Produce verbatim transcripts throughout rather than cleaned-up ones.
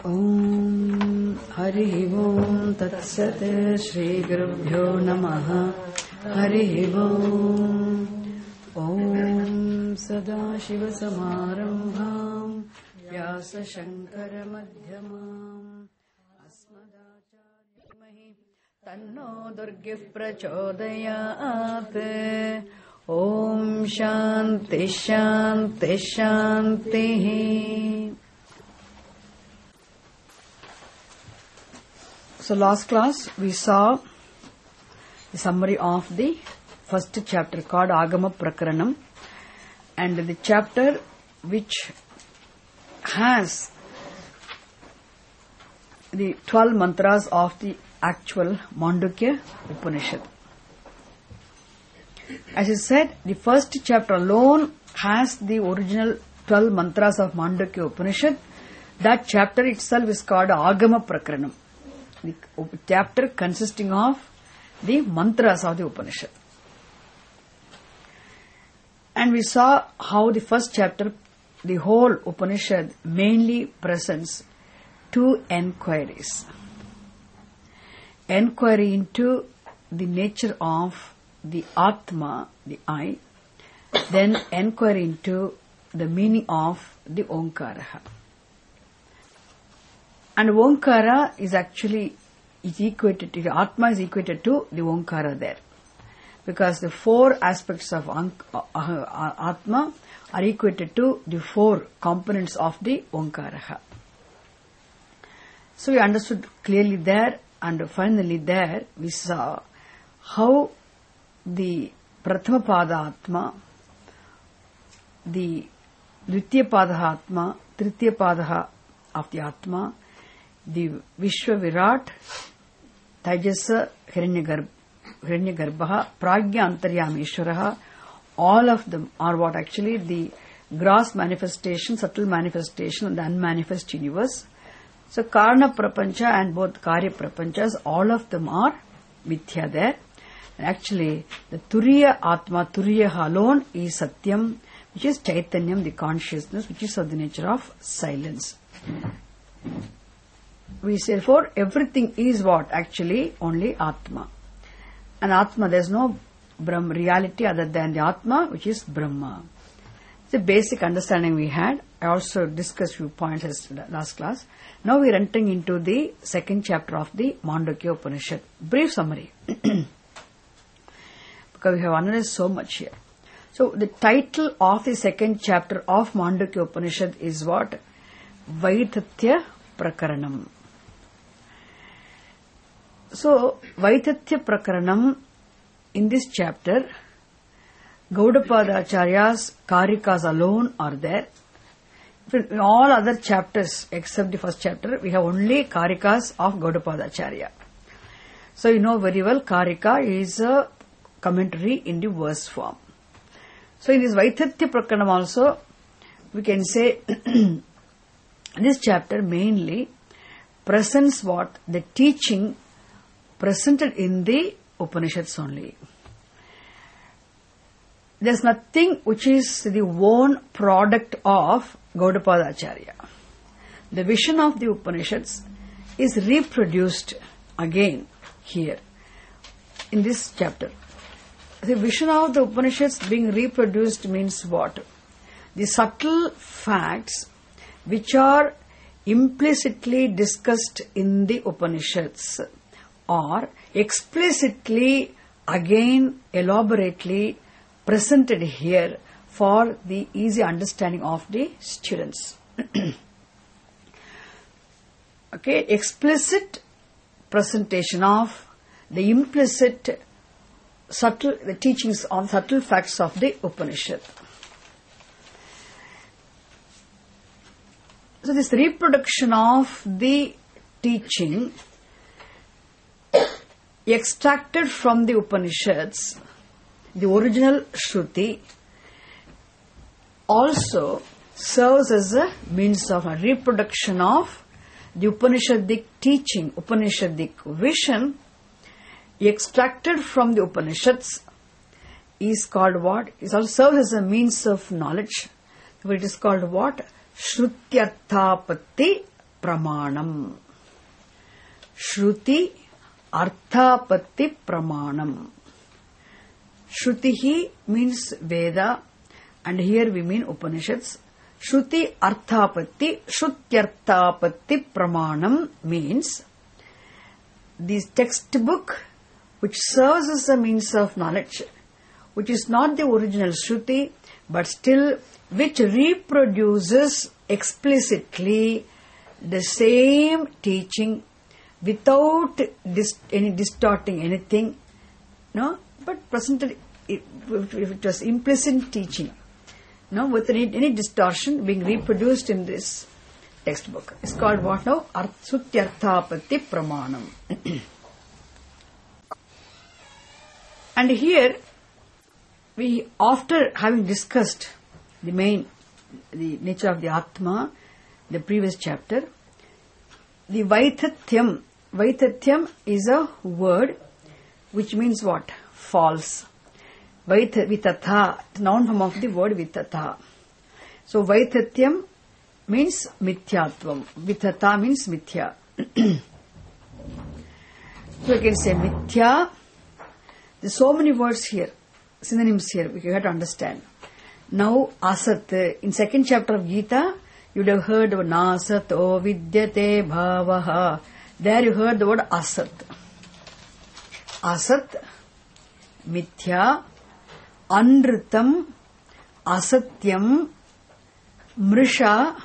Om Hari Om Tat Sat Shri Gurubhyo Namaha Hari Om Om Sada Shiva Samarambham Vyasa Shankara Madhyamam Asmadacharya Tanno Durgih Prachodayat Om Shanti Shanti Shanti. So last class we saw the summary of the first chapter called Agama Prakaranam, and the chapter which has the twelve mantras of the actual Mandukya Upanishad. As I said, the first chapter alone has the original twelve mantras of Mandukya Upanishad. That chapter itself is called Agama Prakaranam. The chapter consisting of the mantras of the Upanishad. And we saw how the first chapter, the whole Upanishad, mainly presents two enquiries. Enquiry into the nature of the Atma, the I, then enquiry into the meaning of the Omkara. And Omkara is actually is equated to, the Atma is equated to the Omkara there. Because the four aspects of Atma are equated to the four components of the Omkara. So we understood clearly there, and finally there we saw how the Prathama Pada Atma, the Dvitiya Pada Atma, Tritiya Pada of the Atma, the Vishwa Virat, Tajasa Hiranyagarbha, Pragya Antaryameshwaraha, all of them are what actually the gross manifestation, subtle manifestation, and the unmanifest universe. So Karna Prapancha and both Karya Prapanchas, all of them are Mithya there. And actually, the Turiya Atma, Turiya alone is Satyam, which is Chaitanyam, the consciousness, which is of the nature of silence. We say, therefore, everything is what? Actually, only Atma. And Atma, there is no Brahma reality other than the Atma, which is Brahma. It's a basic understanding we had. I also discussed few points as last class. Now we are entering into the second chapter of the Mandukya Upanishad. Brief summary. Because we have analyzed so much here. So the title of the second chapter of Mandukya Upanishad is what? Vaidhatya Prakaranam. So, Vaidhatya Prakaranam, in this chapter, Gaudapada Acharya's Karikas alone are there. In all other chapters except the first chapter, we have only Karikas of Gaudapada Acharya. So, you know very well, Karika is a commentary in the verse form. So, in this Vaidhatya Prakaranam also, we can say, this chapter mainly presents what? The teaching presented in the Upanishads only. There is nothing which is the own product of Gaudapada Acharya. The vision of the Upanishads is reproduced again here in this chapter. The vision of the Upanishads being reproduced means what? The subtle facts which are implicitly discussed in the Upanishads are explicitly, again, elaborately presented here for the easy understanding of the students. Okay, explicit presentation of the implicit subtle, the teachings on subtle facts of the Upanishad. So this reproduction of the teaching extracted from the Upanishads, the original Shruti, also serves as a means of a reproduction of the Upanishadic teaching, Upanishadic vision, extracted from the Upanishads, is called what? It also serves as a means of knowledge. It is called what? Shrutyarthapatti pramanam. Shruti arthapatti pramanam. Shrutihi means Veda, and here we mean Upanishads. Shruti arthapatti, shrutyarthapatti pramanam means this textbook which serves as a means of knowledge, which is not the original Shruti, but still which reproduces explicitly the same teaching without dis- any distorting anything, no, but presented it, it was implicit teaching, no, with any, any distortion being reproduced in this textbook. It's called what now? Sutyarthapatti Pramanam. And here, we, after having discussed the main, the nature of the Atma, the previous chapter, the Vaithatyam. Vaithatyam is a word which means what? False. Vaitha, Vitatha, noun form of the word Vitatha. So Vaithatyam means Mithyatvam. Vitatha means Mithya. So you can say Mithya. There's so many words here, synonyms here, we have to understand. Now, Asat, in second chapter of Gita, you would have heard the word Nasat o vidyate bhavaha. There you heard the word Asat. Asat, Mithya, Anritam, Asatyam, Mrisha,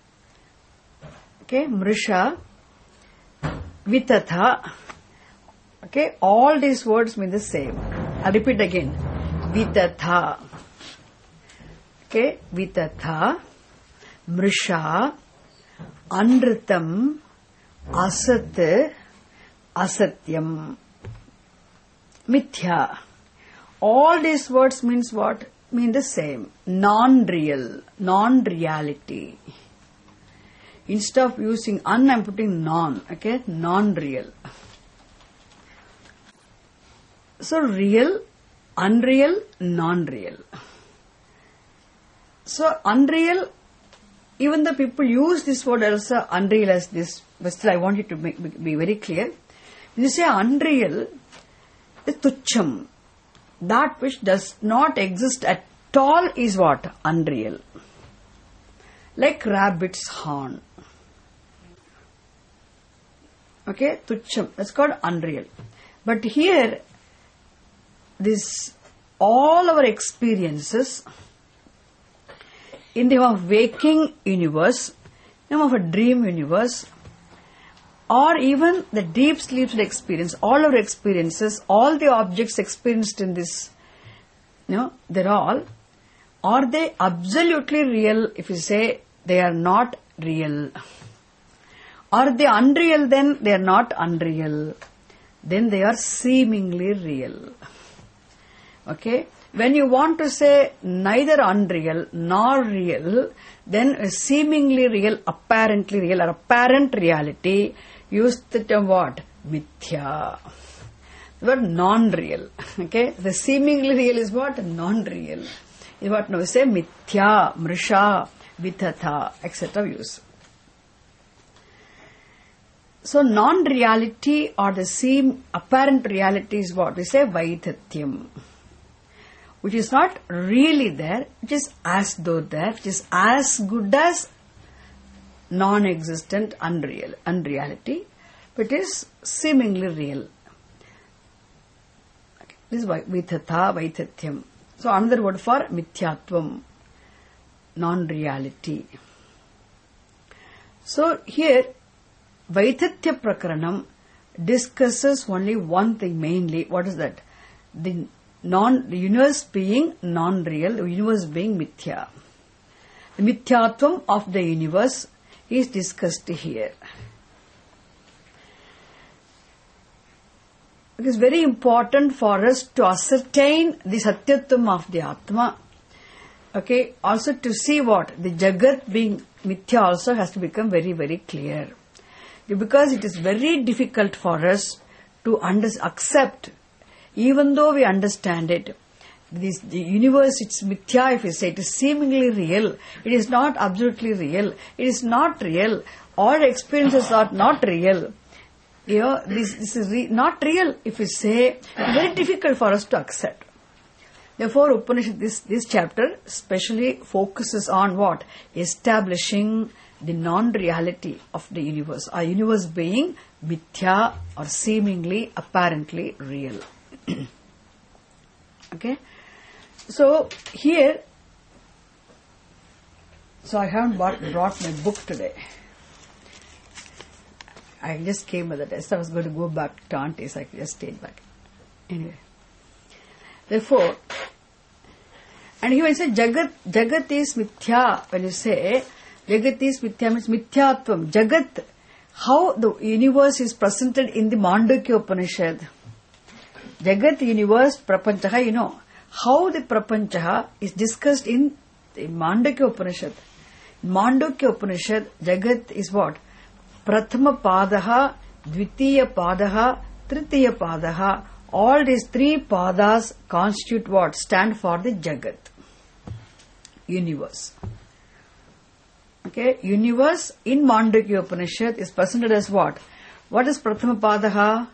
okay, Mrisha, Vitatha. Okay, all these words mean the same. I'll repeat again. Vitatha. Okay, Vitatha, Mrisha, Anritam, Asat, Asatyam, Mithya. All these words means what? Mean the same. Non-real, non-reality. Instead of using un, I'm putting non. Okay, non-real. So real, unreal, non-real. So unreal, even the people use this word also unreal as this, but still I want you to make, be very clear. When you say unreal, the tucham, that which does not exist at all is what? Unreal. Like rabbit's horn. Okay, tucham, that's called unreal. But here, this, all our experiences in the of waking universe, in the of a dream universe, or even the deep sleep experience, all our experiences, all the objects experienced in this, you know, they're all, are they absolutely real if you say they are not real? Are they unreal then? They are not unreal. Then they are seemingly real. Okay? When you want to say neither unreal nor real, then seemingly real, apparently real, or apparent reality, use the term what? Mithya. The word non-real. Okay? The seemingly real is what? Non-real. Is what now we say Mithya, Mrisha, Vitatha, et cetera use. So non-reality or the seem apparent reality is what we say Vaithatyam, which is not really there, which is as though there, which is as good as non-existent unreal, unreality, but is seemingly real. Okay. This is Vitatha, Vaithatyam. So another word for Mithyatvam, non-reality. So here, Vaithatya Prakaranam discusses only one thing mainly. What is that? The non, the universe being non-real, the universe being mithya. The mithyatvam of the universe is discussed here. It is very important for us to ascertain the satyatvam of the Atma. Okay, also to see what? The Jagat being mithya also has to become very, very clear. Because it is very difficult for us to under- accept, even though we understand it, this the universe, it's mithya if you say, it is seemingly real. It is not absolutely real. It is not real. All experiences are not real. You know, this, this is re- not real if you say, very difficult for us to accept. Therefore, Upanishad, this, this chapter specially focuses on what? Establishing the non-reality of the universe. Our universe being mithya or seemingly, apparently real. Okay? So, here, so I haven't bought, brought my book today. I just came with it. I was going to go back to Auntie's. I just stayed back. Anyway. Therefore, and here when you say Jagat, Jagat is mithya, when you say Jagat is mithya means mithyatvam. Jagat, how the universe is presented in the Mandukya Upanishad. Jagat, universe, prapanchaha, you know. How the prapanchaha is discussed in the Mandukya Upanishad. Mandukya Upanishad, Jagat is what? Prathama Padaha, Dvitiya Padaha, Tritiya Padaha. All these three padas constitute what? Stand for the Jagat. Universe. Okay, universe in Mandukya Upanishad is presented as what? What is Prathama Padaha?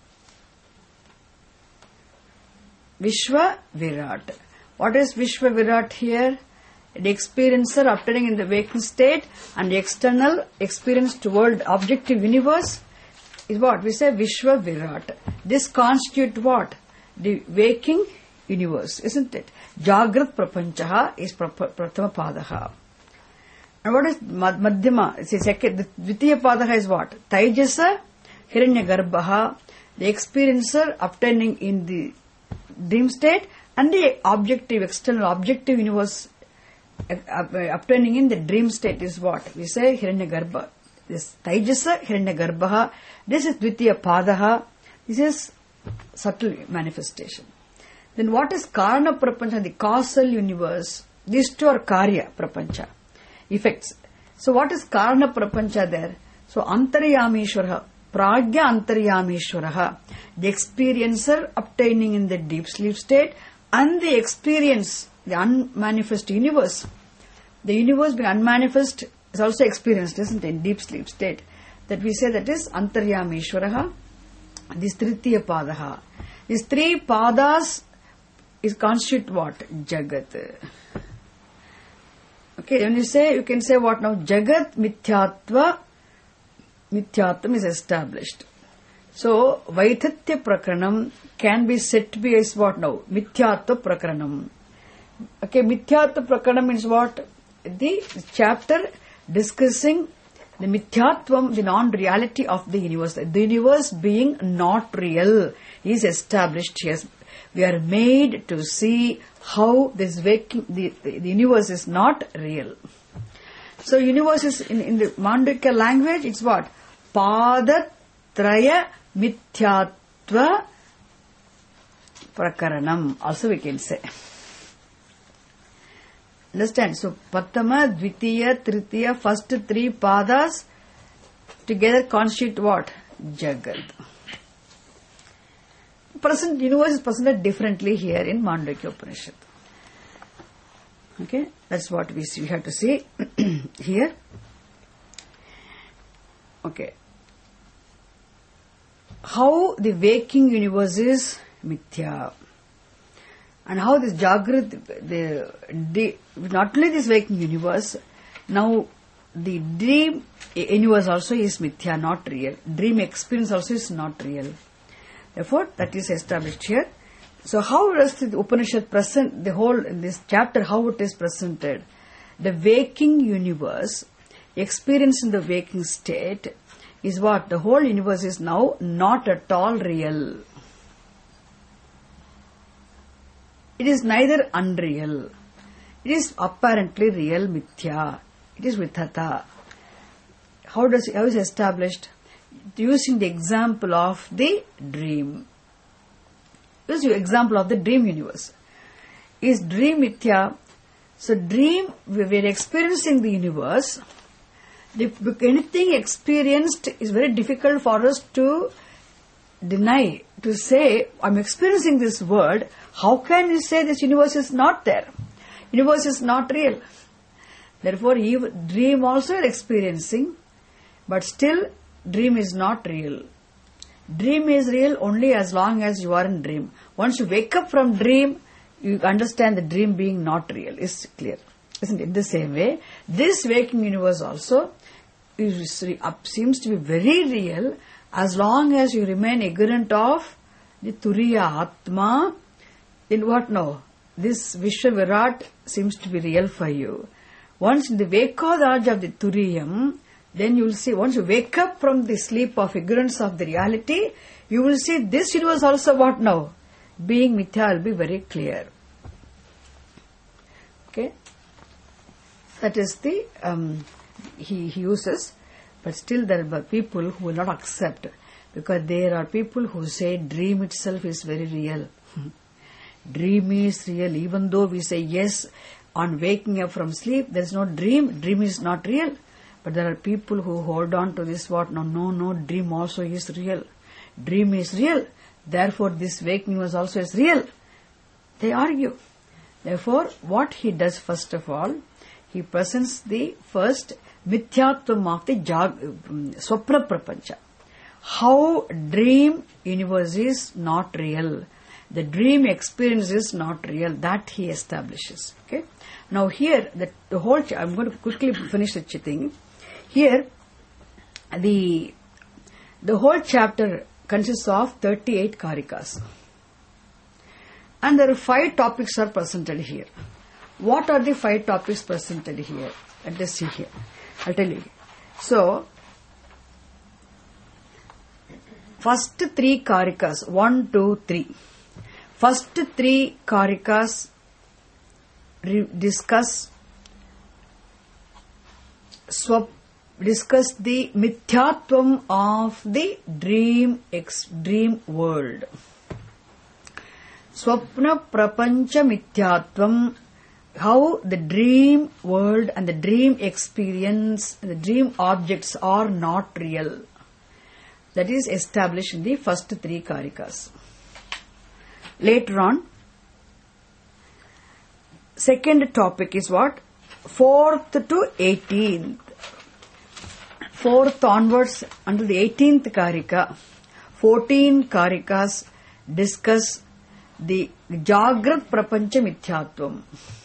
Vishwa Virat. What is Vishwa Virat here? The experiencer obtaining in the waking state and the external experience toward objective universe is what? We say Vishwa Virat. This constitutes what? The waking universe, isn't it? Jagrat Prapanchaha is Prathama Padaha. And what is Madhyama? It's the second. The Dvitiya Padaha is what? Taijasa Hiranyagarbhaha, the experiencer obtaining in the dream state and the objective, external objective universe obtaining in the dream state is what? We say Hiranyagarbha. This Taijasa Hiranyagarbhaha. This is Dvitiya Padaha. This is subtle manifestation. Then what is Karana Prapancha? The causal universe. These two are Karya Prapancha. Effects. So what is Karana Prapancha there? So Antaryameshwaraha. Pragya Antaryameshwaraha. The experiencer obtaining in the deep sleep state and the experience, the unmanifest universe. The universe being unmanifest is also experienced, isn't it, in deep sleep state. That we say that is Antaryameshwaraha. This Tritiya Padaha. These three padas is constitute what? Jagat. Okay, when you say, you can say what now? Jagat Mithyatva, Mithyatvam is established. So, Vaithatya Prakranam can be said to be as what now? Mithyatva Prakranam. Okay, Mithyatva Prakranam means what? The chapter discussing the Mithyatvam, the non-reality of the universe. The universe being not real is established here. We are made to see how this waking, the, the universe is not real. So, universe is in, in the Mandukya language, it's what? Padatraya Mithyatva Prakaranam. Also we can say. Understand? So, Patama, Dvitiya, Tritiya, first three padas together constitute what? Jagat. Present universe is presented differently here in Mandukya Upanishad. Okay, that's what we see. We have to see here. Okay, how the waking universe is mithya, and how this Jagrat, the, the not only this waking universe, now the dream universe also is mithya, not real. Dream experience also is not real. Therefore, that is established here. So, how does the Upanishad present the whole in this chapter? How it is presented? The waking universe, experience in the waking state, is what? The whole universe is now not at all real. It is neither unreal. It is apparently real, mithya. It is vithata. How does how is established? Using the example of the dream. This is the example of the dream universe. Is dream mithya? So dream, we are experiencing the universe. The, anything experienced is very difficult for us to deny, to say, I'm experiencing this world, how can you say this universe is not there? Universe is not real. Therefore, even dream also is experiencing, but still dream is not real. Dream is real only as long as you are in dream. Once you wake up from dream, you understand the dream being not real. It's clear. Isn't it? In the same way, this waking universe also is, seems to be very real as long as you remain ignorant of the Turiya Atma. In what now? This Vishwa Virat seems to be real for you. Once in the Vekodaj of the Turiyam, then you will see, once you wake up from the sleep of ignorance of the reality, you will see this universe also what now? Being Mithya will be very clear. Okay? That is the, um, he, he uses, but still there are people who will not accept, because there are people who say dream itself is very real. Dream is real, even though we say yes, on waking up from sleep, there is no dream, dream is not real. But there are people who hold on to this what, no, no, no, dream also is real. Dream is real, therefore this waking was also is real. They argue. Therefore, what he does first of all, he presents the first mithyatvam of the jag, swapna prapancha. How dream universe is not real. The dream experience is not real. That he establishes. Okay. Now here, the, the whole, ch- I'm going to quickly finish the thing. Here, the, the whole chapter consists of thirty-eight karikas. And there are five topics are presented here. What are the five topics presented here? Let us see here. I'll tell you. So, first three karikas, one, two, three. First three karikas re- discuss swap, discuss the mithyatvam of the dream ex, dream world. Swapna prapancha mithyatvam, how the dream world and the dream experience and the dream objects are not real. That is established in the first three karikas. Later on, second topic is what? Fourth to eighteenth. Fourth onwards until the eighteenth karika, fourteen karikas discuss the Jagrat Prapancha Mithyatvam.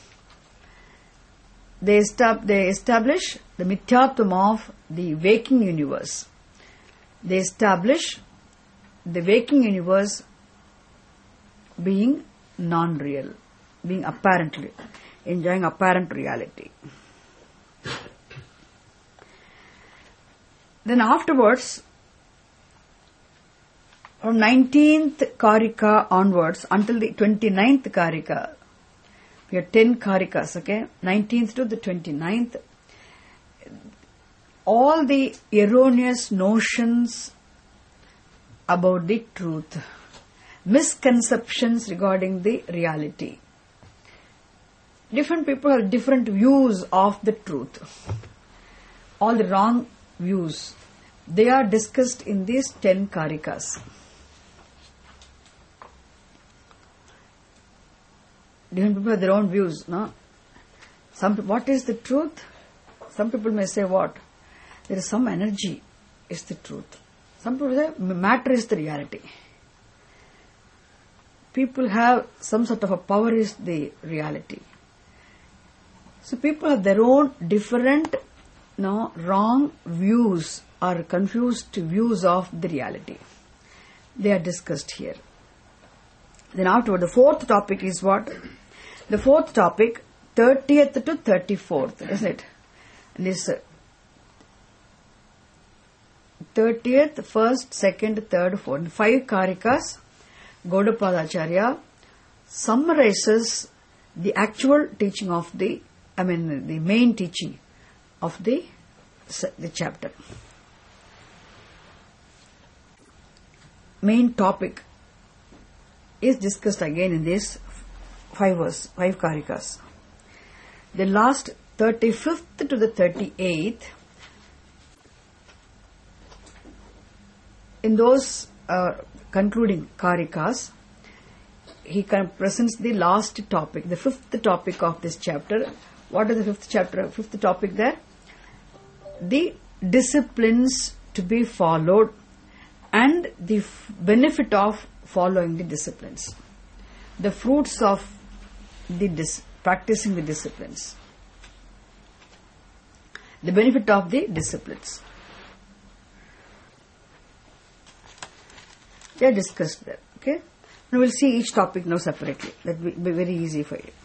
They, estab- they establish the Mithyatvam of the waking universe. They establish the waking universe being non-real, being apparently, enjoying apparent reality. Then afterwards, from nineteenth karika onwards until the twenty-ninth karika, we have ten karikas, okay? nineteenth to the twenty-ninth, all the erroneous notions about the truth, misconceptions regarding the reality. Different people have different views of the truth. All the wrong views, they are discussed in these ten karikas. Different people have their own views, no? Some, what is the truth? Some people may say what? There is some energy is the truth. Some people say matter is the reality. People have some sort of a power is the reality. So people have their own different, no, wrong views or confused views of the reality. They are discussed here. Then afterward, the fourth topic is what? The fourth topic, thirtieth to thirty-fourth, isn't it? This thirtieth, first, second, third, fourth, five karikas, Gaudapada Acharya summarizes the actual teaching of the, I mean, the main teaching of the, the chapter. Main topic is discussed again in this five verse, five karikas. The last thirty-fifth to the thirty-eighth, in those uh, concluding Karikas, he presents the last topic, the fifth topic of this chapter. What is the fifth chapter, fifth topic there? The disciplines to be followed and the f- benefit of following the disciplines. The fruits of the dis- practicing the disciplines. The benefit of the disciplines. They are discussed there. Okay? And we'll see each topic now separately. That will be very easy for you.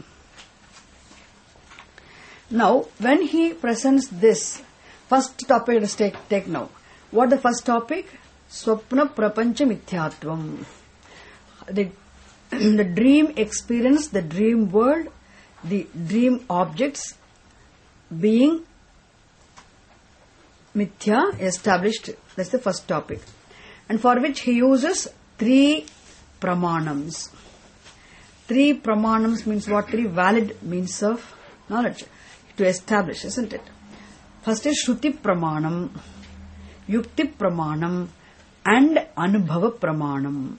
Now, when he presents this, first topic, let us take, take now. What the first topic? Swapna prapancha mithyatvam. The, the dream experience, the dream world, the dream objects being mithya, established. That's the first topic. And for which he uses three pramanams. Three pramanams means what? Three valid means of knowledge to establish, isn't it? First is Shruti pramanam, Yukti pramanam, and Anubhava pramanam.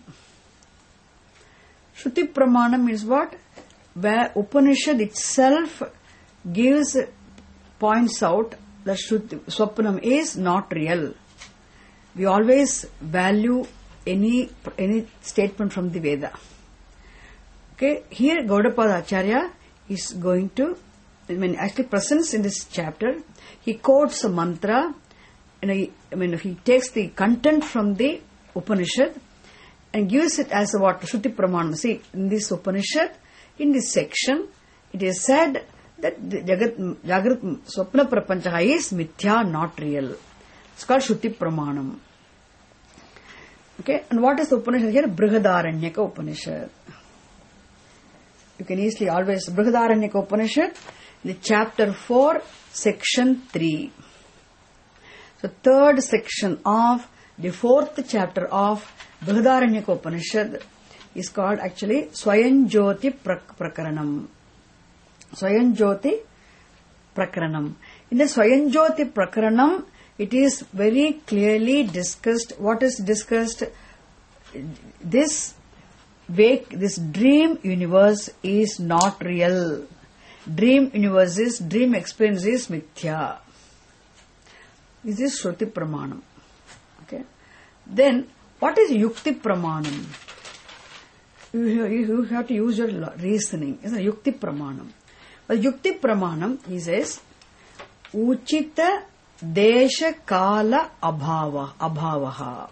Shruti pramanam means what? Where Upanishad itself gives, points out that Shruti, Swapnam is not real. We always value any any statement from the Veda. Okay, here Gaudapada Acharya is going to, I mean, actually presents in this chapter, he quotes a mantra, and he, I mean, he takes the content from the Upanishad and gives it as a what? Shruti Pramanam. See, in this Upanishad, in this section, it is said that the Jagat, Jagrat Swapna Prapancha is mithya, not real. It's called Shruti Pramanam. Okay, and what is the Upanishad here? Brihadaranyaka Upanishad. You can easily always, Brihadaranyaka Upanishad, the chapter four, section three. So, third section of the fourth chapter of Brihadaranyaka Upanishad is called actually Swayanjyoti Prakaranam. Swayanjyoti Prakaranam. In the Swayanjyoti Prakaranam, it is very clearly discussed. What is discussed? This wake, this dream universe is not real. Dream universe is, dream experience is mithya. This is Shruti Pramanam. Okay. Then, what is Yukti Pramanam? You, you have to use your reasoning. It's a Yukti Pramanam. But Yukti Pramanam, he says, Uchita Desha Kala Abhava Abhavaha.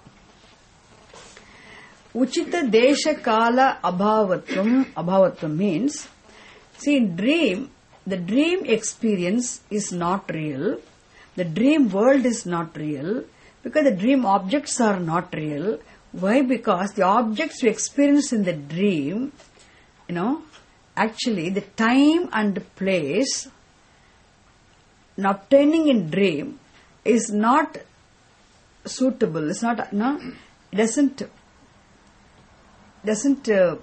Uchita Desha Kala Abhavatvam Abhavatvam means, see, in dream, the dream experience is not real. The dream world is not real because the dream objects are not real. Why? Because the objects you experience in the dream, you know, actually the time and place obtaining in dream is not suitable. It's not, no, it doesn't, doesn't, uh,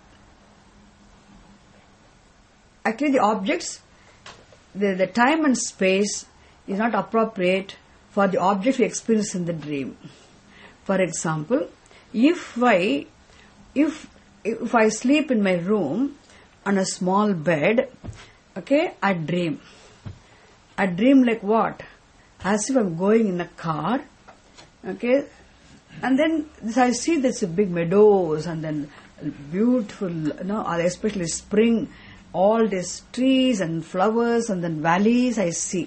actually the objects, the, the time and space is not appropriate for the object we experience in the dream. For example, if I, if, if I sleep in my room on a small bed, okay, I dream. I dream like what? As if I'm going in a car, okay, and then I see there's a big meadows and then beautiful, you know, especially spring, all these trees and flowers and then valleys I see.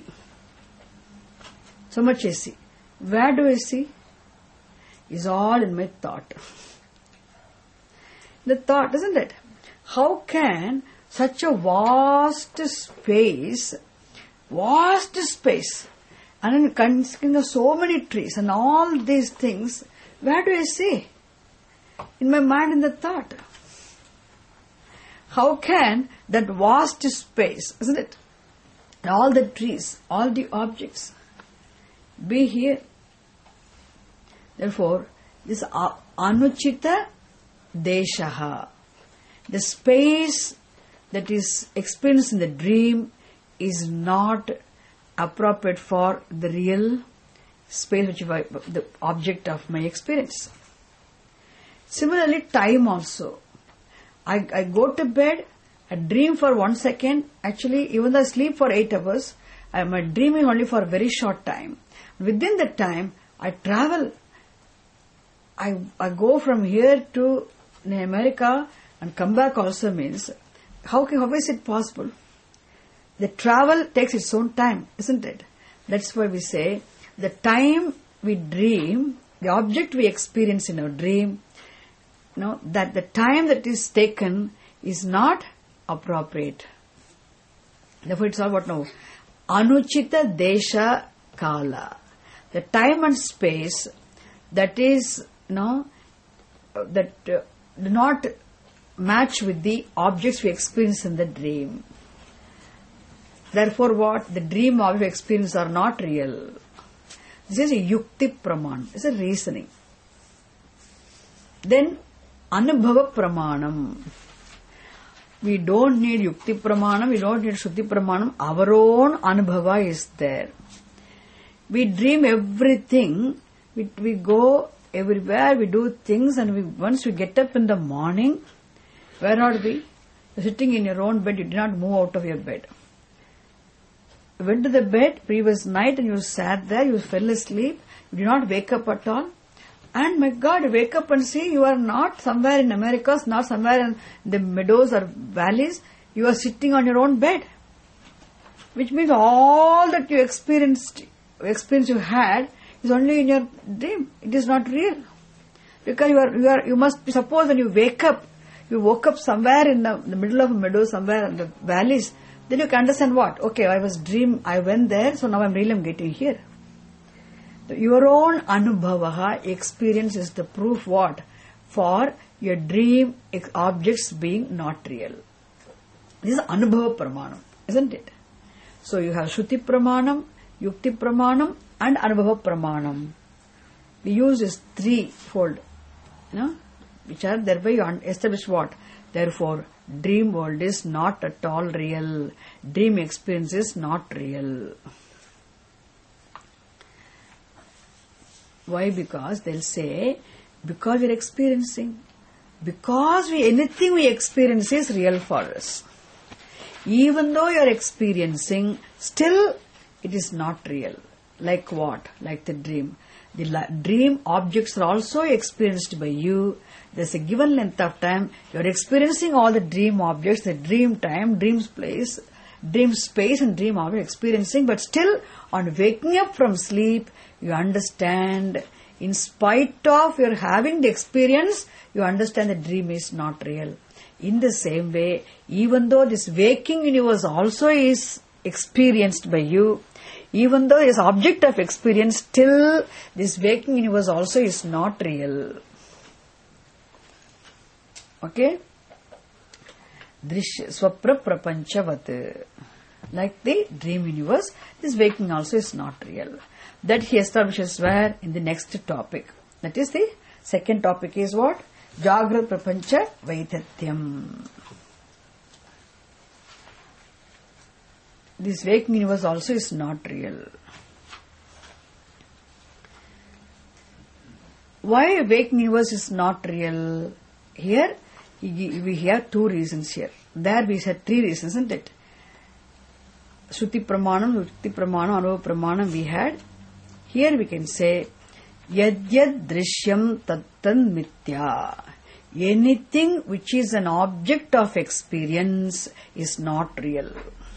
So much I see. Where do I see? It's all in my thought. The thought, isn't it? How can such a vast space, vast space, and then consisting of so many trees and all these things, where do I see? In my mind, in the thought. How can that vast space, isn't it? And all the trees, all the objects, be here? Therefore, this anuchita deshaha, the space that is experienced in the dream is not appropriate for the real space which is the object of my experience. Similarly, time also. I, I go to bed, I dream for one second. Actually, even though I sleep for eight hours, I am dreaming only for a very short time. Within that time, I travel. I, I go from here to America and come back also means, how, can, how is it possible? The travel takes its own time, isn't it? That's why we say, the time we dream, the object we experience in our dream, you know, that the time that is taken is not appropriate. Therefore, it's all what now? Anuchita desha kala. The time and space that is, you know, that uh, do not match with the objects we experience in the dream. Therefore, what? The dream object experience are not real. This is a yukti praman. It's a reasoning. Then, anubhava pramanam. We don't need yukti pramanam, we don't need shruti pramanam. Our own anubhava is there. We dream everything. We, we go everywhere, we do things, and we once we get up in the morning, where are we? You're sitting in your own bed, you did not move out of your bed. You went to the bed previous night and you sat there, you fell asleep, you did not wake up at all. And my God, you wake up and see you are not somewhere in Americas, not somewhere in the meadows or valleys, you are sitting on your own bed. Which means all that you experienced, experience you had is only in your dream. It is not real. Because you are, you are, you must be, suppose when you wake up, you woke up somewhere in the, in the middle of a meadow, somewhere in the valleys, then you can understand what? Okay, I was dream, I went there, so now I'm really I'm getting here. Your own anubhavaha experience is the proof what? For your dream objects being not real. This is anubhava pramanam, isn't it? So you have shruti pramanam, yukti pramanam and anubhava pramanam. We use this threefold, you know, which are thereby you establish what? Therefore, dream world is not at all real. Dream experience is not real. Why? Because they'll say, because we're experiencing. Because we, anything we experience is real for us. Even though you're experiencing, still it is not real. Like what? Like the dream. The la- dream objects are also experienced by you. There's a given length of time. You're experiencing all the dream objects, the dream time, dream place, dream space and dream object experiencing. But still, on waking up from sleep, you understand, in spite of your having the experience, you understand the dream is not real. In the same way, even though this waking universe also is experienced by you, even though is object of experience, still this waking universe also is not real. Okay? Drishya swapra prapanchavat. Like the dream universe, this waking also is not real. That he establishes where? In the next topic. That is the second topic is what? Jagrat prapancha vaithatyam. This waking universe also is not real. Why waking universe is not real? Here, we have two reasons here. There we said three reasons, isn't it? Shruti pramanam, yukti pramanam, anubhava pramanam we had. Here we can say, yad yad drishyam tattan mithya. Anything which is an object of experience is not real.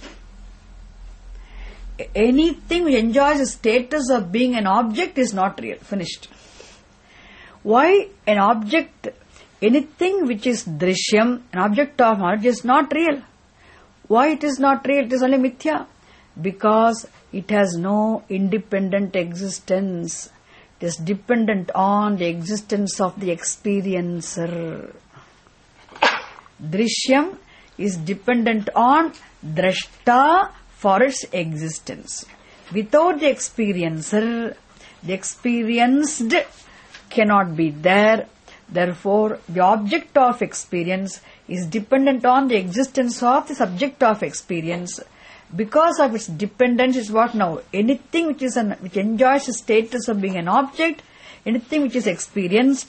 Anything which enjoys the status of being an object is not real. Finished. Why an object, anything which is drishyam, an object of knowledge is not real. Why it is not real? It is only mithya. Because it has no independent existence. It is dependent on the existence of the experiencer. Drishyam is dependent on drashta for its existence. Without the experiencer, the experienced cannot be there. Therefore, the object of experience is dependent on the existence of the subject of experience. Because of its dependence is what now? Anything which is an, which enjoys the status of being an object, anything which is experienced,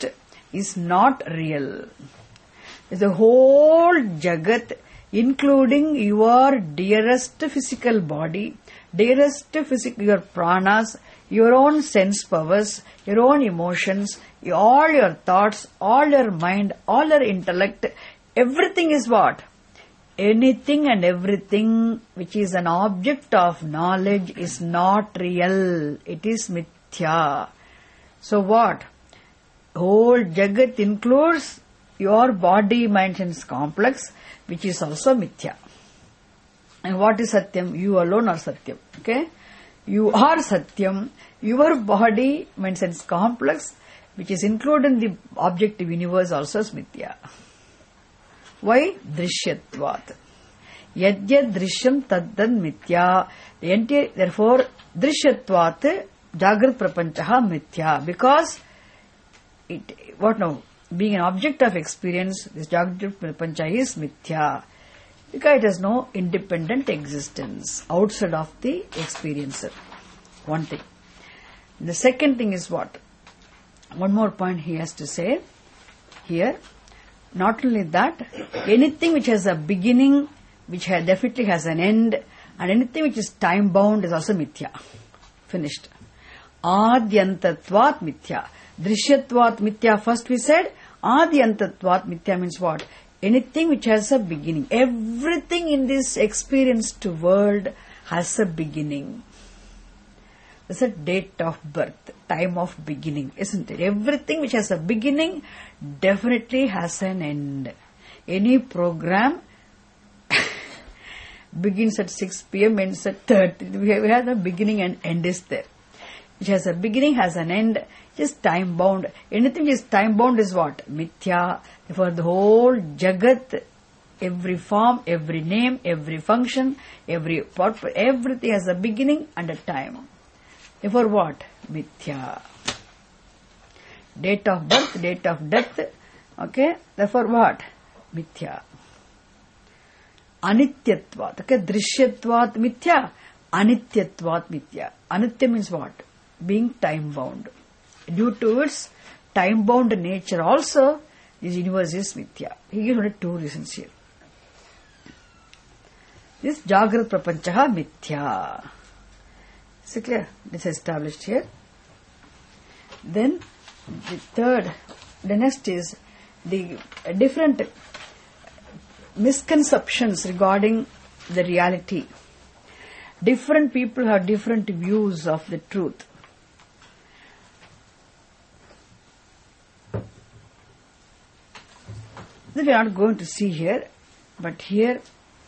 is not real. The whole Jagat, including your dearest physical body, dearest physical, your pranas, your own sense powers, your own emotions, all your thoughts, all your mind, all your intellect, everything is what? Anything and everything which is an object of knowledge is not real. It is mithya. So what? Whole Jagat includes your body, mind, sense complex, which is also mithya. And what is Satyam? You alone are Satyam. Okay? You are Satyam. Your body, mind, sense complex, which is included in the objective universe, also is mithya. Why? Drishyatvat. Yadyad drishyam taddad mithya. The entire, therefore, drishyatvat, Jagrat prapanchaha mithya. Because it, what now? Being an object of experience, this Jagrat prapancha is mithya. Because it has no independent existence outside of the experiencer. One thing. The second thing is what? One more point he has to say here. Not only that, anything which has a beginning, which has, definitely has an end, and anything which is time bound is also mithya. Finished. Adyantatvat mithya. Drishyatvat mithya first we said. Adyantatvat mithya means what? Anything which has a beginning. Everything in this experienced world has a beginning. There's a date of birth, time of beginning, isn't it? Everything which has a beginning definitely has an end. Any program begins at six p.m., ends at thirty. We have a beginning and end is there. Which has a beginning, has an end, just time bound. Anything which is time bound is what? Mithya. Therefore the whole Jagat, every form, every name, every function, every purpose, everything has a beginning and a time. Therefore what? Mithya. Date of birth, date of death. Okay? Therefore what? Mithya. Anityatvat. Okay? Drishyatvat mithya. Anityatvat mithya. Anitya means what? Being time bound. Due to its time bound nature also, this universe is mithya. He gives only two reasons here. This Jagrat prapanchaha mithya. Is it clear? This is established here. Then the third, the next is the different misconceptions regarding the reality. Different people have different views of the truth. That we are not going to see here, but here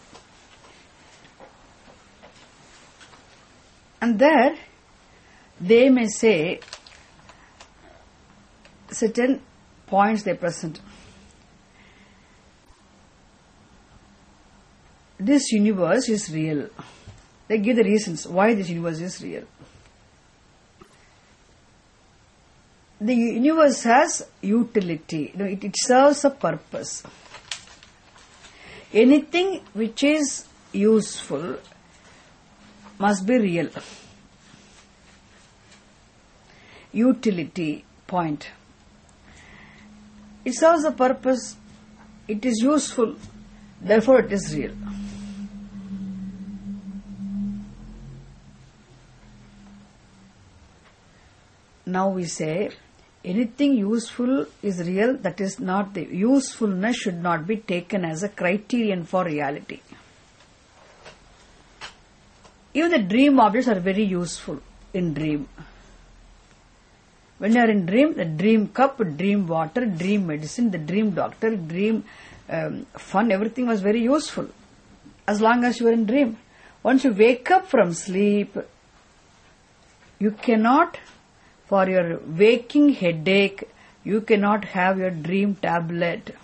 and there they may say certain points they present. This universe is real. They give the reasons why this universe is real. The universe has utility. You know, it, it serves a purpose. Anything which is useful must be real. Utility point. It serves a purpose. It is useful. Therefore it is real. Now we say, anything useful is real, that is not the usefulness should not be taken as a criterion for reality. Even the dream objects are very useful in dream. When you are in dream, the dream cup, dream water, dream medicine, the dream doctor, dream um, fun, everything was very useful as long as you are in dream. Once you wake up from sleep, you cannot, for your waking headache, you cannot have your dream tablet.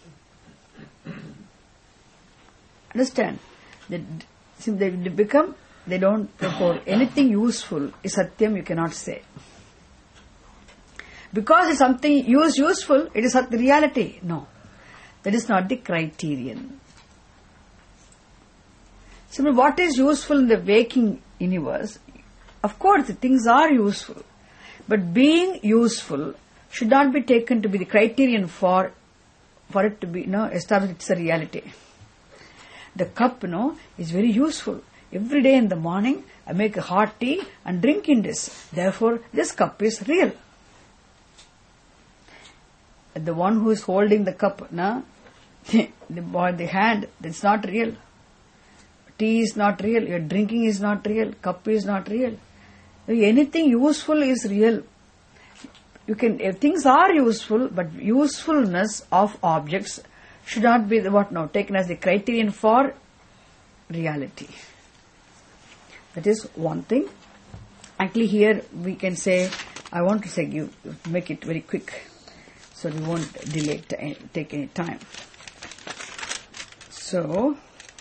Understand? They, since they become, they don't, therefore anything useful is satyam, you cannot say. Because it's something use useful, it is not the reality. No. That is not the criterion. So what is useful in the waking universe? Of course, the things are useful. But being useful should not be taken to be the criterion for for it to be, you know, established it's a reality. The cup, you know, is very useful. Every day in the morning, I make a hot tea and drink in this. Therefore, this cup is real. The one who is holding the cup, na, the, the, the hand, it's not real. Tea is not real. Your drinking is not real. Cup is not real. Anything useful is real. You can, if things are useful, but usefulness of objects should not be the, what now taken as the criterion for reality. That is one thing. Actually, here we can say, I want to say, you make it very quick, so we won't delay t- take any time. So,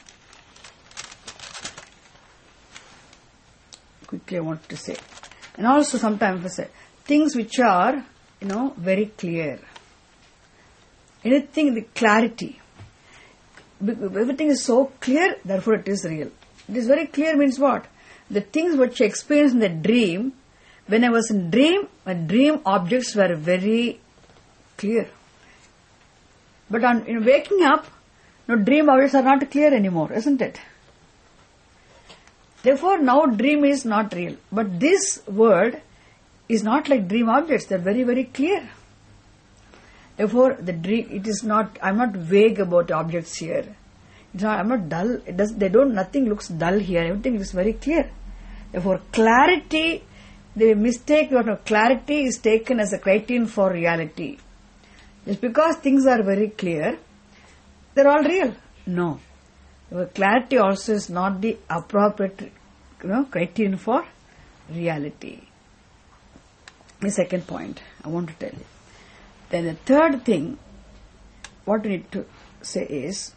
quickly I want to say, and also sometimes I say things which are, you know, very clear. Anything, the clarity. Everything is so clear, therefore it is real. It is very clear means what? The things which I experienced in the dream, when I was in dream, my dream objects were very clear. But on in waking up, no, dream objects are not clear anymore, isn't it? Therefore, now dream is not real. But this word is not like dream objects. They are very, very clear. Therefore, the dream, it is not, I am not vague about objects here. It's not, I am not dull. It does, they don't, nothing looks dull here. Everything is very clear. Therefore, clarity, the mistake, you know, clarity is taken as a criterion for reality. Just because things are very clear, they are all real. No. Therefore, clarity also is not the appropriate, you know, criterion for reality. The second point I want to tell you. Then the third thing, what we need to say is,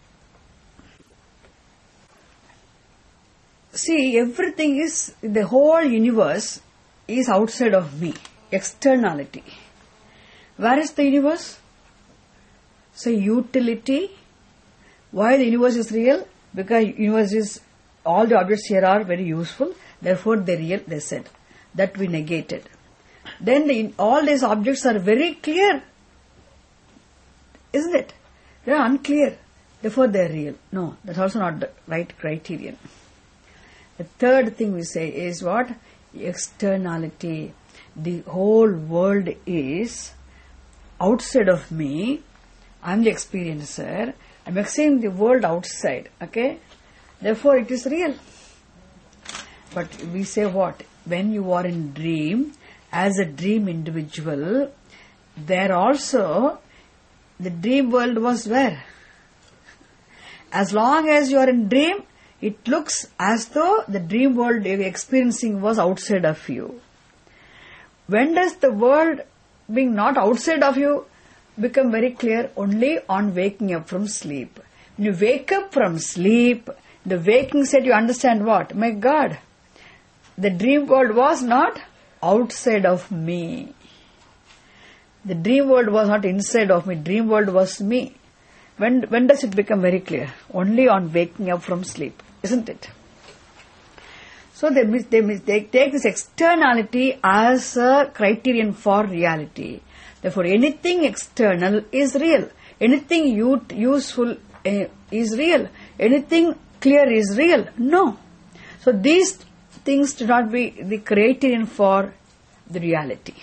see, everything is, the whole universe is outside of me, externality. Where is the universe? So, utility. Why the universe is real? Because universe is, all the objects here are very useful, therefore they are real, they said. That we negated. Then the, all these objects are very clear, isn't it? They are unclear, therefore they are real. No, that's also not the right criterion. The third thing we say is what? Externality. The whole world is outside of me. I am the experiencer. I am experiencing the world outside. Okay? Therefore it is real. But we say what? When you are in dream, as a dream individual, there also the dream world was where? As long as you are in dream, it looks as though the dream world you are experiencing was outside of you. When does the world being not outside of you become very clear? Only on waking up from sleep. When you wake up from sleep, the waking state, you understand what? My God, the dream world was not outside of me. The dream world was not inside of me. Dream world was me. When when does it become very clear? Only on waking up from sleep, isn't it? So they they, they take this externality as a criterion for reality. Therefore, anything external is real. Anything useful uh, is real. Anything clear is real. No. So these things do not be the criterion for the reality.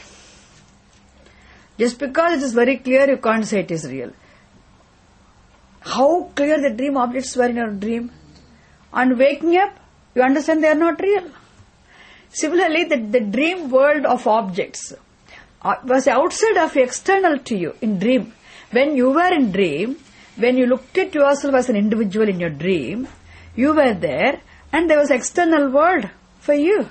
Just because it is very clear, you can't say it is real. How clear the dream objects were in your dream? On waking up, you understand they are not real. Similarly, the, the dream world of objects uh, was outside of external to you in dream. When you were in dream, when you looked at yourself as an individual in your dream, you were there and there was external world for you.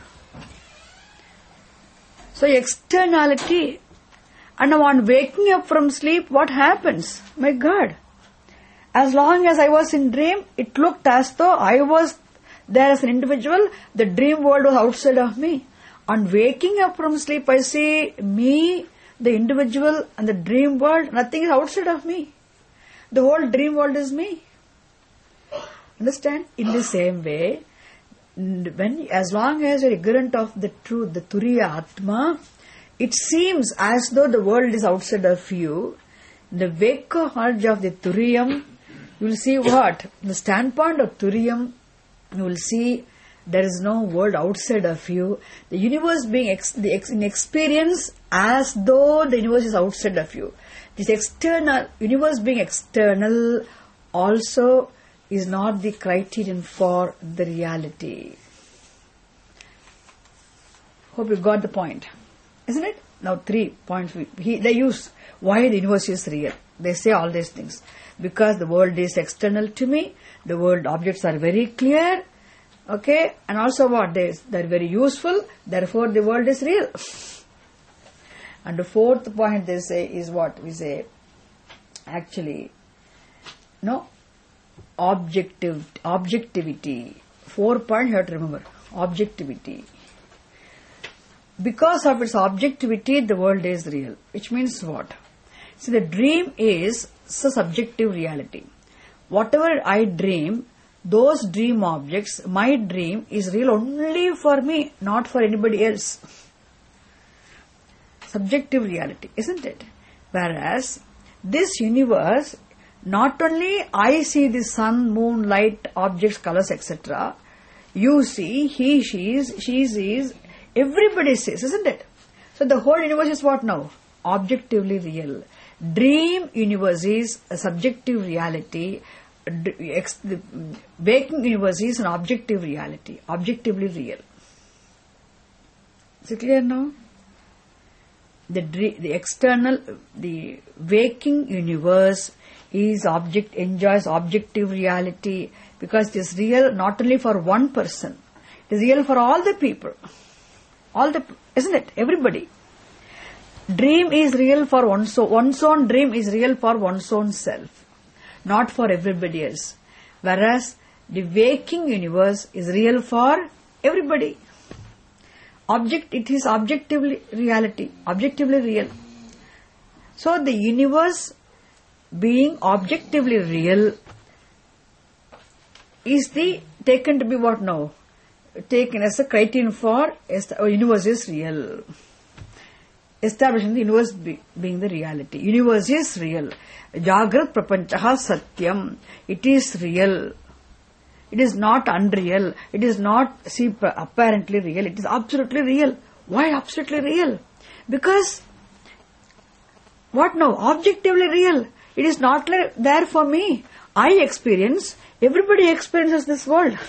So externality. And now on waking up from sleep, what happens? My God. As long as I was in dream, it looked as though I was there as an individual. The dream world was outside of me. On waking up from sleep, I see me, the individual, and the dream world. Nothing is outside of me. The whole dream world is me. Understand? In the same way, when as long as you are ignorant of the truth, the Turiya Atma, it seems as though the world is outside of you. In the wake of knowledge of the Turiya, you will see what? From the standpoint of Turiya, you will see there is no world outside of you. The universe being ex- the ex- in experience as though the universe is outside of you. This external, universe being external also is not the criterion for the reality. Hope you got the point. Isn't it? Now three points. He, they use why the universe is real. They say all these things. Because the world is external to me, the world objects are very clear, okay, and also what? They, they're very useful, therefore the world is real. And the fourth point they say is what? We say, actually, no, objective, objectivity. Four points you have to remember. Objectivity. Because of its objectivity, the world is real. Which means what? See, the dream is a subjective reality. Whatever I dream, those dream objects, my dream is real only for me, not for anybody else. Subjective reality, isn't it? Whereas this universe, not only I see the sun, moon, light, objects, colors, et cetera. You see, he, she, she sees, everybody sees, isn't it? So the whole universe is what now? Objectively real. Dream universe is a subjective reality. The waking universe is an objective reality. Objectively real. Is it clear now? The, the external, the waking universe is object, enjoys objective reality because it is real not only for one person. It is real for all the people. All the, isn't it? Everybody. Dream is real for one's own, one's own dream is real for one's own self, not for everybody else. Whereas the waking universe is real for everybody. Object, it is objectively reality, objectively real. So the universe being objectively real is the taken to be what now? Taken as a criterion for the universe is real. Establishing the universe be, being the reality. Universe is real. Jagrat prapanchaha satyam. It is real. It is not unreal. It is not see, apparently real. It is absolutely real. Why absolutely real? Because what now? Objectively real. It is not there for me. I experience. Everybody experiences this world.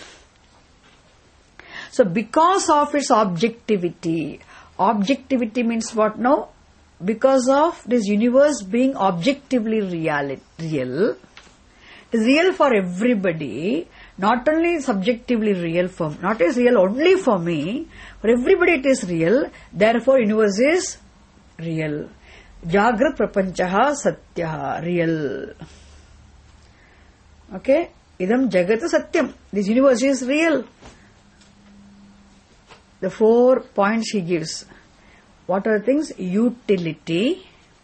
So because of its objectivity, objectivity means what now? Because of this universe being objectively real, real, it is real for everybody, not only subjectively real for, not is real only for me, for everybody it is real, therefore universe is real. Jagrat prapanchaha satyaha, real. Okay? Idam jagat satyam. This universe is real. The four points he gives. What are the things? Utility,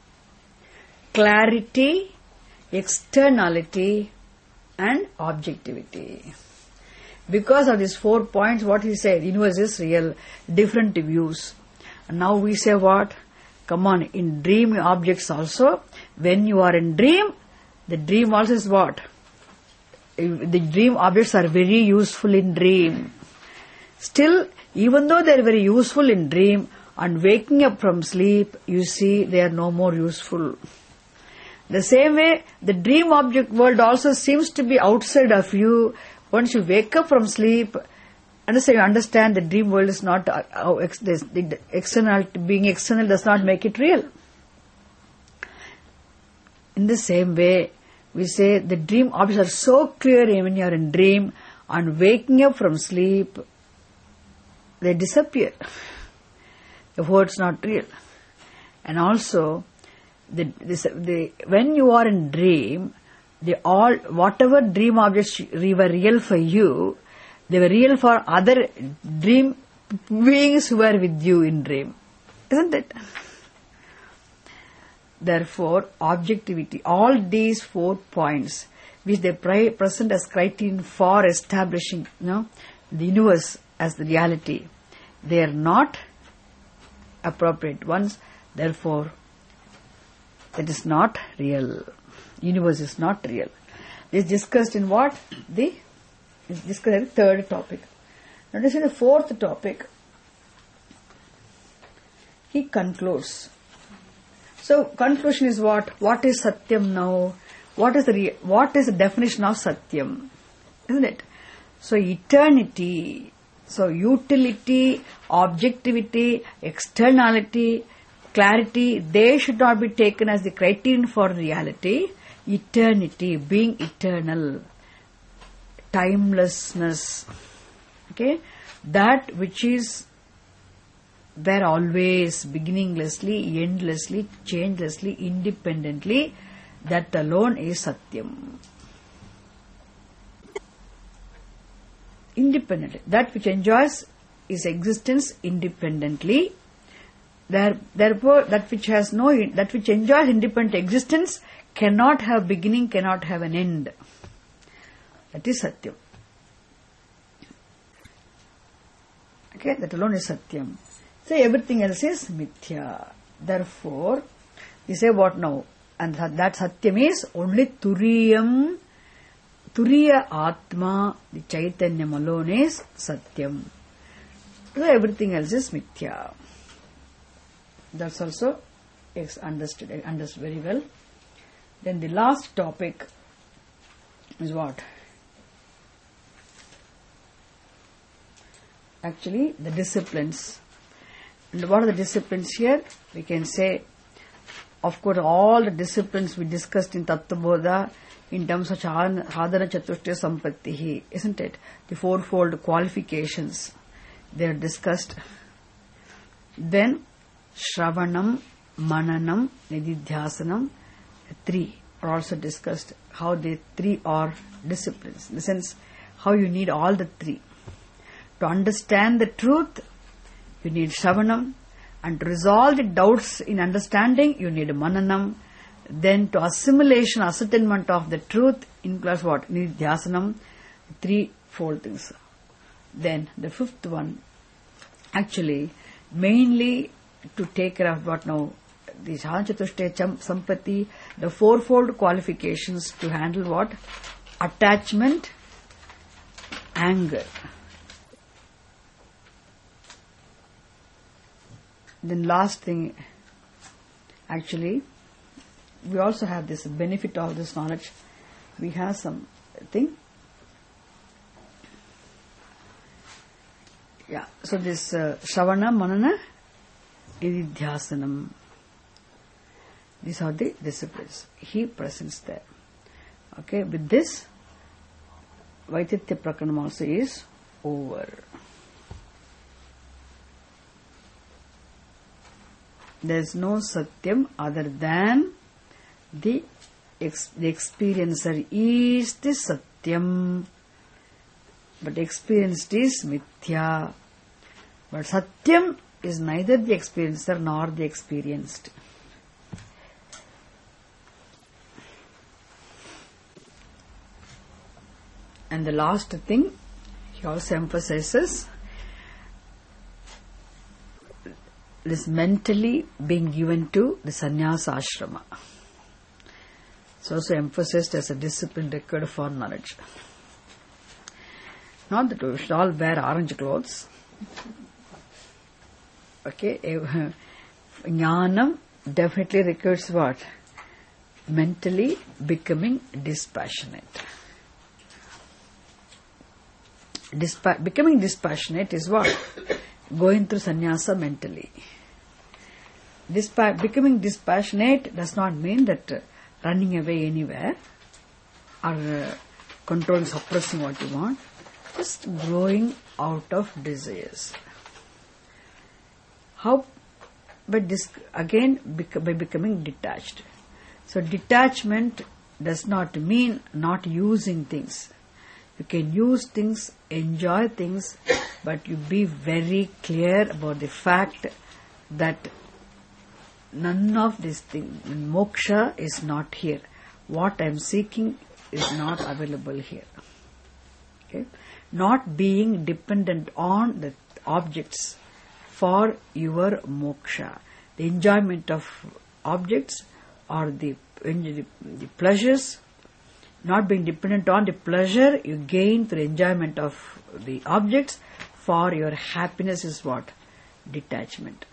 clarity, externality, and objectivity. Because of these four points, what he said, universe is real, different views. And now we say what? Come on, in dream objects also, when you are in dream, the dream also is what? The dream objects are very useful in dream. Still, even though they are very useful in dream, on waking up from sleep, you see they are no more useful. The same way, the dream object world also seems to be outside of you. Once you wake up from sleep, understand, you understand the dream world is not, uh, uh, ex, this, the external, being external does not make it real. In the same way, we say the dream objects are so clear when you are in dream, on waking up from sleep, they disappear. The word's not real. And also, the, this, the, when you are in dream, the all whatever dream objects were real for you, they were real for other dream beings who were with you in dream. Isn't it? Therefore, objectivity, all these four points, which they pre- present as criterion for establishing, you know, the universe as the reality, they are not appropriate ones. Therefore, that is not real. Universe is not real. This is discussed in what? The is discussed in the third topic. Notice in the fourth topic, he concludes. So, conclusion is what? What is Satyam now? What is the re- what is the definition of Satyam? Isn't it? So, eternity, so utility, objectivity, externality, clarity, they should not be taken as the criterion for reality. Eternity, being eternal, timelessness, okay, that which is there always, beginninglessly, endlessly, changelessly, independently, that alone is Satyam. Independently, that which enjoys its existence independently. There, therefore, that which has no, that which enjoys independent existence cannot have beginning, cannot have an end. That is Satyam. Okay, that alone is Satyam. So everything else is Mithya. Therefore, you say what now? And that Satyam is only Turiyam, Turiya Atma, the Chaitanyam alone is Satyam. So everything else is Mithya. That's also understood, understood very well. Then the last topic is what? Actually, the disciplines. And what are the disciplines here? We can say, of course, all the disciplines we discussed in Tattvabodha in terms of Sadhana Chatushthaya Sampattihi, isn't it? The fourfold qualifications, they are discussed. Then, Shravanam, Mananam, Nididhyasanam, three are also discussed. How the three are disciplines. In the sense, how you need all the three. To understand the truth, you need Shravanam, and to resolve the doubts in understanding, you need Mananam. Then to assimilation, ascertainment of the truth, includes what? Nididhyasanam, three-fold things. Then the fifth one, actually, mainly to take care of what now? The Sadhana Chatushthaya Sampatti, the fourfold qualifications to handle what? Attachment, anger. Then last thing, actually, we also have this benefit of this knowledge. We have some thing. Yeah, so this uh, Shravana, Manana, Nididhyasanam. These are the disciplines. He presents there. Okay, with this, Vaititya Prakaranam also is over. There is no Satyam other than the, ex- the experiencer is the Satyam, but experienced is Mithya. But Satyam is neither the experiencer nor the experienced. And the last thing, he also emphasizes this mentally being given to the sannyasa ashrama. It's also emphasized as a discipline required for knowledge. Not that we should all wear orange clothes. Okay, jnanam definitely requires what? Mentally becoming dispassionate. Dispa- becoming dispassionate is what? Going through sannyasa mentally. Dispa- becoming dispassionate does not mean that uh, running away anywhere or uh, controlling, suppressing what you want. Just growing out of desires. How? By this, again, bec- by becoming detached. So detachment does not mean not using things. You can use things, enjoy things, but you be very clear about the fact that none of these things, moksha is not here. What I am seeking is not available here. Okay? Not being dependent on the objects for your moksha. The enjoyment of objects or the, the, the pleasures, not being dependent on the pleasure you gain through enjoyment of the objects, for your happiness is what? Detachment.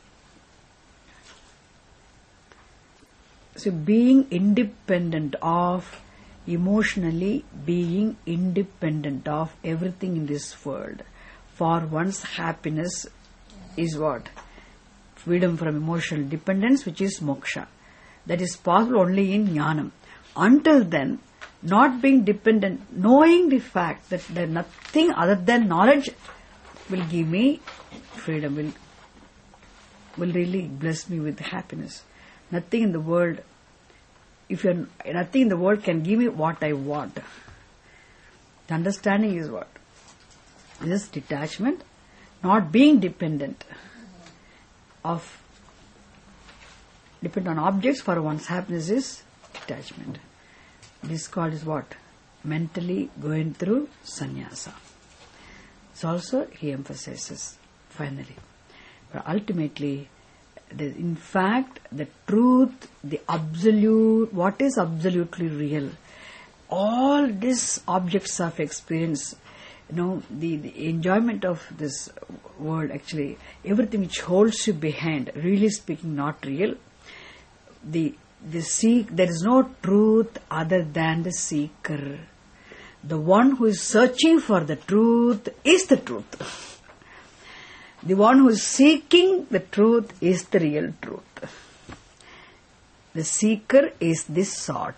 So being independent of, emotionally being independent of everything in this world, for one's happiness is what? Freedom from emotional dependence, which is moksha. That is possible only in jnanam. Until then, not being dependent, knowing the fact that there nothing other than knowledge will give me freedom, will, will really bless me with happiness. Nothing in the world, if you're, nothing in the world can give me what I want. The understanding is what? This detachment, not being dependent of, depend on objects for one's happiness is detachment. This called is what? Mentally going through sannyasa. So also he emphasizes finally. But ultimately, the, in fact, the truth, the absolute, what is absolutely real? All these objects of experience, you know, the, the enjoyment of this world, actually, everything which holds you behind, really speaking, not real. The the seek, there is no truth other than the seeker. The one who is searching for the truth is the truth. The one who is seeking the truth is the real truth. The seeker is the sought.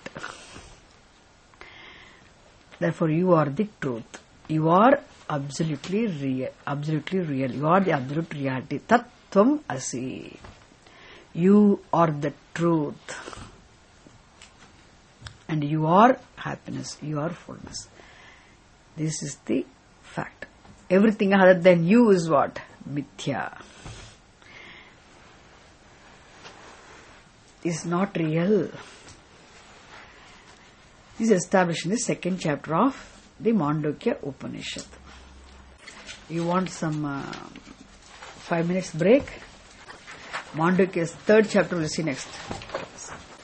Therefore, you are the truth. You are absolutely real. Absolutely real. You are the absolute reality. Tattvam asi. You are the truth. And you are happiness. You are fullness. This is the fact. Everything other than you is what? Mithya. Is not real. This is established in the second chapter of the Mandukya Upanishad. You want some uh, five minutes break? Mandukya's third chapter we'll see next.